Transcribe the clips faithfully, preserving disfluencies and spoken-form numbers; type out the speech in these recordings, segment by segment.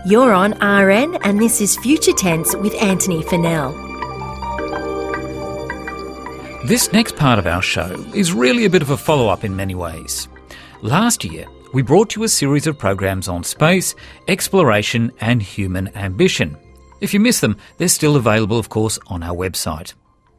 You're on R N and this is Future Tense with Anthony Fennell. This next part of our show is really a bit of a follow-up in many ways. Last year, we brought you a series of programs on space, exploration and human ambition. If you missed them, they're still available, of course, on our website.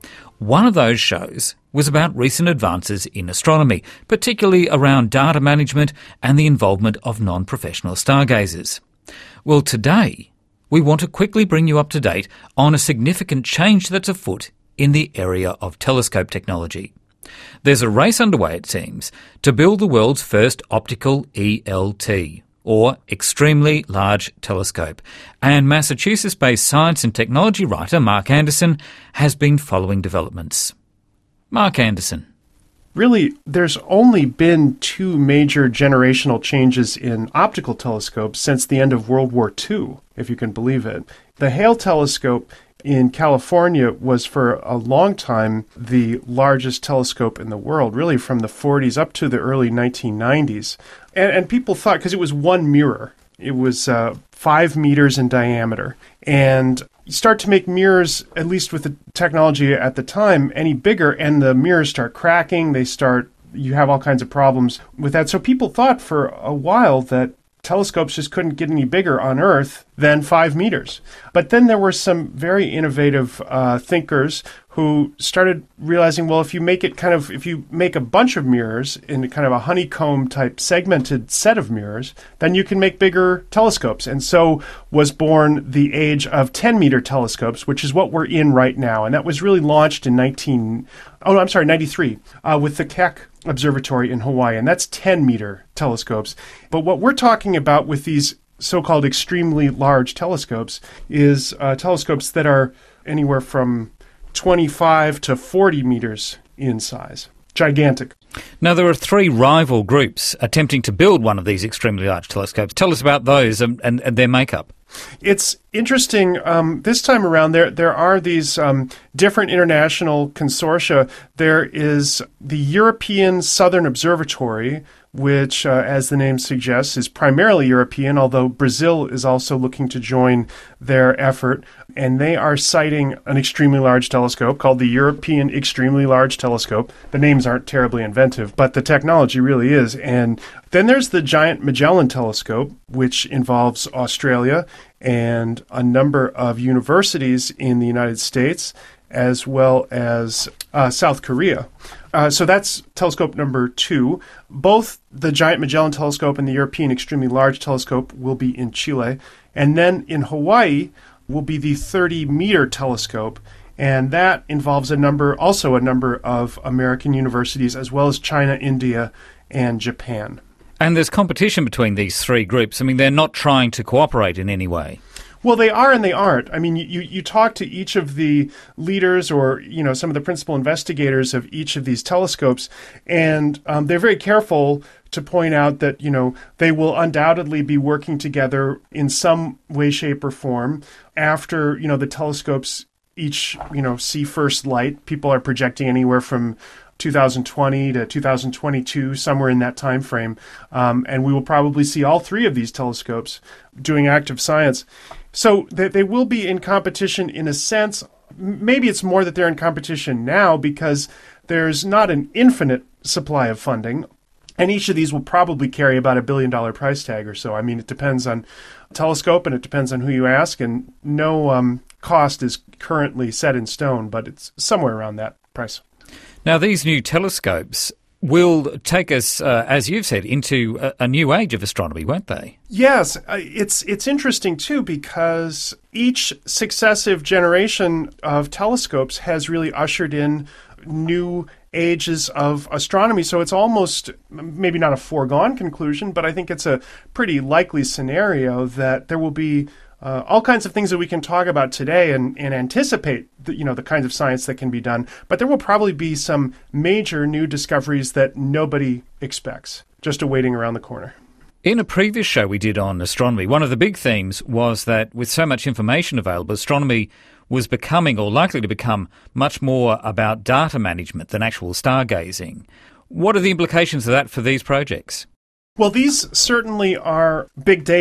One of those shows was about recent advances in astronomy, particularly around data management and the involvement of non-professional stargazers. Well, today, we want to quickly bring you up to date on a significant change that's afoot in the area of telescope technology. There's a race underway, it seems, to build the world's first optical E L T, or Extremely Large Telescope, and Massachusetts-based science and technology writer Mark Anderson has been following developments. Mark Anderson. Really, there's only been two major generational changes in optical telescopes since the end of World War Two, if you can believe it. The Hale telescope in California was for a long time the largest telescope in the world, really from the forties up to the early nineteen nineties. And, and people thought, because it was one mirror, it was uh, five meters in diameter. And you start to make mirrors, at least with the technology at the time, any bigger, and the mirrors start cracking, they start, you have all kinds of problems with that. So people thought for a while that telescopes just couldn't get any bigger on Earth than five meters. But then there were some very innovative uh, thinkers who started realizing, well, if you make it kind of, if you make a bunch of mirrors in kind of a honeycomb type segmented set of mirrors, then you can make bigger telescopes. And so was born the age of ten meter telescopes, which is what we're in right now. And that was really launched in nineteen, oh, I'm sorry, ninety-three, uh, with the Keck Observatory in Hawaii. And that's ten meter telescopes. But what we're talking about with these so-called extremely large telescopes is uh, telescopes that are anywhere from twenty-five to forty meters in size. Gigantic. Now, there are three rival groups attempting to build one of these extremely large telescopes. Tell us about those and, and, and their makeup. It's interesting. Um, this time around, there there are these um, different international consortia. There is the European Southern Observatory, which, uh, as the name suggests, is primarily European, although Brazil is also looking to join their effort. And they are siting an extremely large telescope called the European Extremely Large Telescope. The names aren't terribly inventive, but the technology really is. And then there's the Giant Magellan Telescope, which involves Australia and a number of universities in the United States, as well as uh, South Korea. Uh, so that's telescope number two. Both the Giant Magellan Telescope and the European Extremely Large Telescope will be in Chile. And then in Hawaii will be the thirty meter telescope. And that involves a number, also a number of American universities, as well as China, India, and Japan. And there's competition between these three groups. I mean, they're not trying to cooperate in any way. Well, they are and they aren't. I mean, you, you talk to each of the leaders or, you know, some of the principal investigators of each of these telescopes, and um, they're very careful to point out that, you know, they will undoubtedly be working together in some way, shape, or form after, you know, the telescopes each, you know, see first light. People are projecting anywhere from two thousand twenty to two thousand twenty-two, somewhere in that time frame. Um, and we will probably see all three of these telescopes doing active science. So they, they will be in competition in a sense. Maybe it's more that they're in competition now because there's not an infinite supply of funding. And each of these will probably carry about a billion dollar price tag or so. I mean, it depends on telescope and it depends on who you ask. And no um, cost is currently set in stone, but it's somewhere around that price. Now, these new telescopes will take us, uh, as you've said, into a, a new age of astronomy, won't they? Yes. It's it's interesting, too, because each successive generation of telescopes has really ushered in new ages of astronomy. So it's almost, maybe not a foregone conclusion, but I think it's a pretty likely scenario that there will be Uh, all kinds of things that we can talk about today and, and anticipate, the, you know, the kinds of science that can be done. But there will probably be some major new discoveries that nobody expects, just awaiting around the corner. In a previous show we did on astronomy, one of the big themes was that with so much information available, astronomy was becoming, or likely to become, much more about data management than actual stargazing. What are the implications of that for these projects? Well, these certainly are big data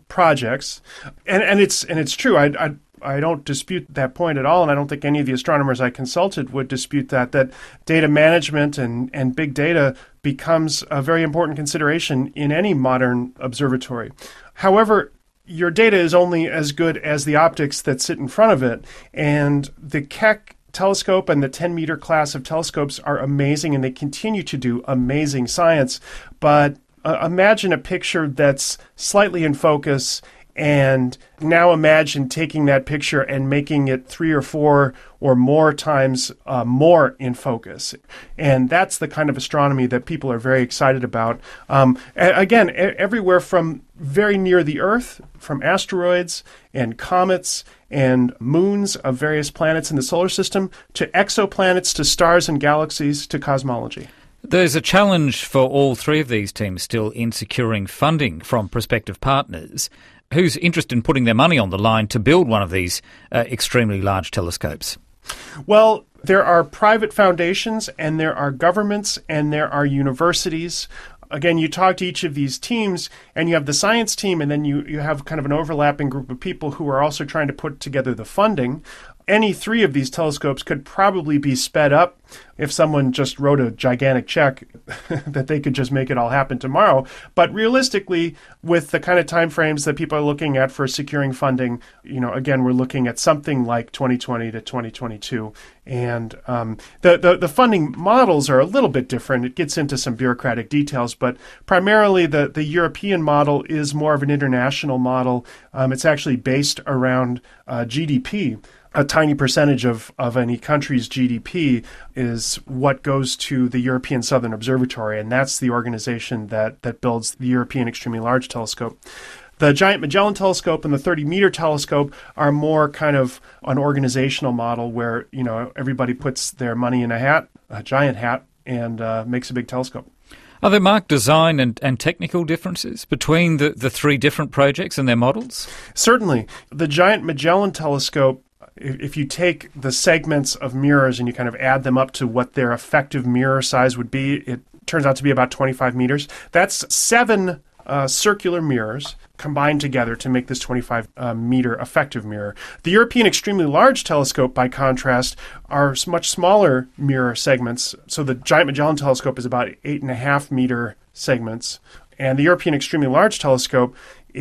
projects, and and it's and it's true. I, I I don't dispute that point at all, and I don't think any of the astronomers I consulted would dispute that. That data management and and big data becomes a very important consideration in any modern observatory. However, your data is only as good as the optics that sit in front of it, and the Keck telescope and the ten meter class of telescopes are amazing, and they continue to do amazing science. But uh, imagine a picture that's slightly in focus, and now imagine taking that picture and making it three or four or more times uh, more in focus. And that's the kind of astronomy that people are very excited about. Um, again, everywhere from very near the Earth, from asteroids and comets and moons of various planets in the solar system, to exoplanets, to stars and galaxies, to cosmology. There's a challenge for all three of these teams still in securing funding from prospective partners. Who's interested in putting their money on the line to build one of these uh, extremely large telescopes? Well, there are private foundations, and there are governments, and there are universities. Again, you talk to each of these teams, and you have the science team, and then you, you have kind of an overlapping group of people who are also trying to put together the funding. Any three of these telescopes could probably be sped up if someone just wrote a gigantic check that they could just make it all happen tomorrow. But realistically, with the kind of timeframes that people are looking at for securing funding, you know, again, we're looking at something like twenty twenty to twenty twenty-two. And um, the, the, the funding models are a little bit different. It gets into some bureaucratic details, but primarily the, the European model is more of an international model. Um, it's actually based around uh, G D P. A tiny percentage of, of any country's G D P is what goes to the European Southern Observatory, and that's the organization that, that builds the European Extremely Large Telescope. The Giant Magellan Telescope and the thirty meter telescope are more kind of an organizational model where, you know, everybody puts their money in a hat, a giant hat, and uh, makes a big telescope. Are there marked design and, and technical differences between the, the three different projects and their models? Certainly. The Giant Magellan Telescope, if you take the segments of mirrors and you kind of add them up to what their effective mirror size would be, it turns out to be about twenty-five meters. That's seven uh, circular mirrors combined together to make this twenty-five meter effective mirror. The European Extremely Large Telescope, by contrast, are much smaller mirror segments. So the Giant Magellan Telescope is about eight and a half meter segments, and the European Extremely Large Telescope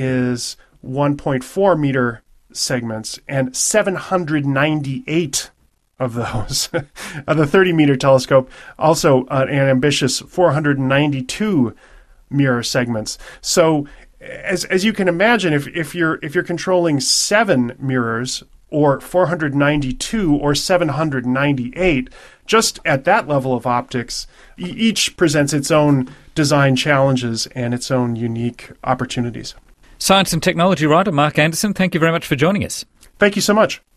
is one point four meter segments, and seven hundred ninety-eight of those. The thirty meter telescope, also uh, an ambitious four hundred ninety-two mirror segments. So as as you can imagine, if, if you're if you're controlling seven mirrors or four hundred ninety-two or seven hundred ninety-eight, just at that level of optics, e- each presents its own design challenges and its own unique opportunities. Science and technology writer Mark Anderson, thank you very much for joining us. Thank you so much.